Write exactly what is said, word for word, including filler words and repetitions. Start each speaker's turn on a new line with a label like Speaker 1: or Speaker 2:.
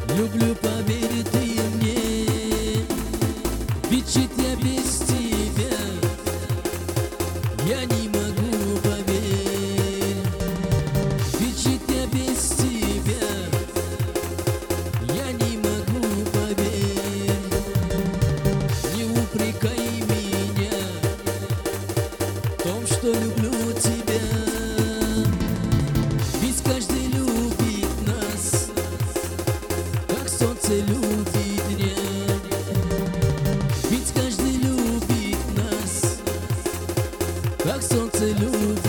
Speaker 1: Люблю, поверь ты мне, ведь жить я без тебя я не могу, поверь. Ведь жить я без тебя я не могу, поверь. Не упрекай меня в том, что люблю тебя, ведь каждый любит нас, как солнце любит дня. Ведь каждый любит нас, как солнце любит.